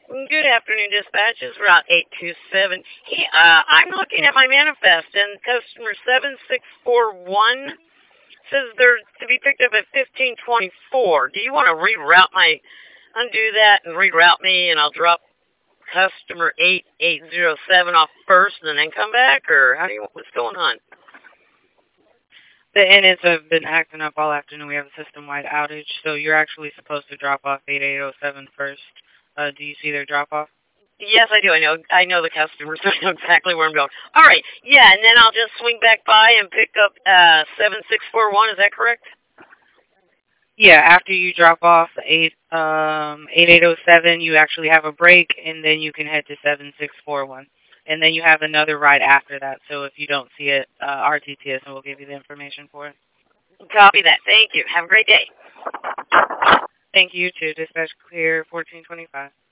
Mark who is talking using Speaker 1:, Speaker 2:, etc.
Speaker 1: Good afternoon, dispatches. Route 827. Hey, I'm looking at my manifest, and customer 7641 says they're to be picked up at 1524. Do you want to undo that and reroute me, and I'll drop customer 8807 off first and then come back, or what's going on?
Speaker 2: The NS have been acting up all afternoon. We have a system-wide outage, so you're actually supposed to drop off 8807 first. Do you see their drop-off?
Speaker 1: Yes, I do. I know the customers. I know exactly where I'm going. All right. Yeah, and then I'll just swing back by and pick up 7641. Is that correct?
Speaker 2: Yeah, after you drop off 8807, you actually have a break, and then you can head to 7641. And then you have another ride after that, so if you don't see it, RTTS will give you the information for it.
Speaker 1: Copy that. Thank you. Have a great day.
Speaker 2: Thank you, too. Dispatch clear 1425.